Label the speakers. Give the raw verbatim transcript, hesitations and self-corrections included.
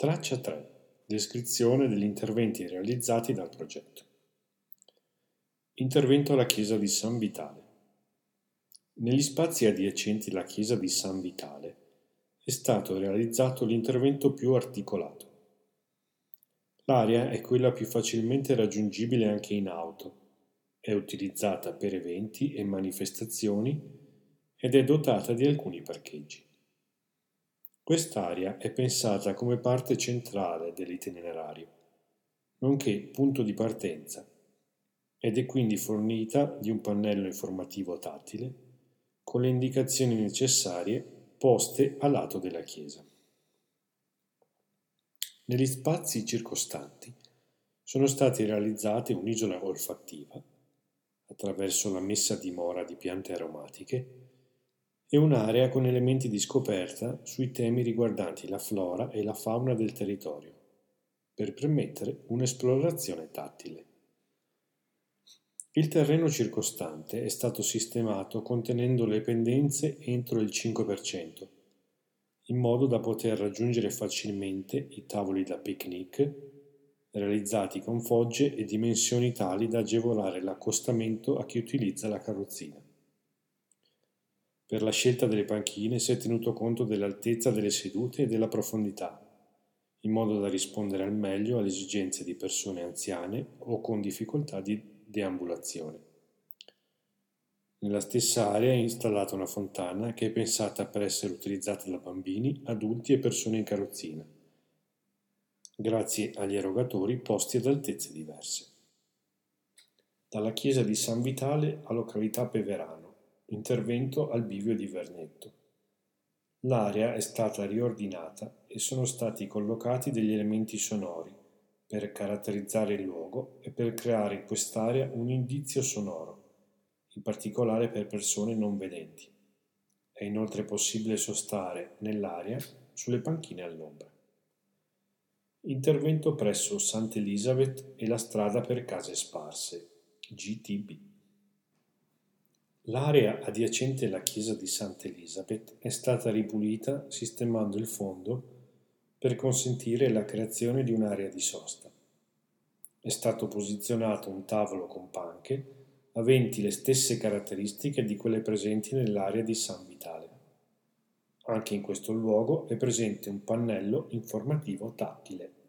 Speaker 1: Traccia tre. Descrizione degli interventi realizzati dal progetto. Intervento alla chiesa di San Vitale. Negli spazi adiacenti alla chiesa di San Vitale è stato realizzato l'intervento più articolato. L'area è quella più facilmente raggiungibile anche in auto, è utilizzata per eventi e manifestazioni ed è dotata di alcuni parcheggi. Quest'area è pensata come parte centrale dell'itinerario, nonché punto di partenza, ed è quindi fornita di un pannello informativo tattile con le indicazioni necessarie poste a lato della chiesa. Negli spazi circostanti sono state realizzate un'isola olfattiva attraverso la messa a dimora di piante aromatiche e un'area con elementi di scoperta sui temi riguardanti la flora e la fauna del territorio, per permettere un'esplorazione tattile. Il terreno circostante è stato sistemato contenendo le pendenze entro il cinque per cento, in modo da poter raggiungere facilmente i tavoli da picnic, realizzati con fogge e dimensioni tali da agevolare l'accostamento a chi utilizza la carrozzina. Per la scelta delle panchine si è tenuto conto dell'altezza delle sedute e della profondità, in modo da rispondere al meglio alle esigenze di persone anziane o con difficoltà di deambulazione. Nella stessa area è installata una fontana che è pensata per essere utilizzata da bambini, adulti e persone in carrozzina, grazie agli erogatori posti ad altezze diverse. Dalla chiesa di San Vitale a località Peverano. Intervento al bivio di Vernetto. L'area è stata riordinata e sono stati collocati degli elementi sonori per caratterizzare il luogo e per creare in quest'area un indizio sonoro, in particolare per persone non vedenti. È inoltre possibile sostare nell'area sulle panchine all'ombra. Intervento presso Sant'Elisabeth e la strada per case sparse, G T B. L'area adiacente alla chiesa di Sant'Elisabeth è stata ripulita sistemando il fondo per consentire la creazione di un'area di sosta. È stato posizionato un tavolo con panche aventi le stesse caratteristiche di quelle presenti nell'area di San Vitale. Anche in questo luogo è presente un pannello informativo tattile.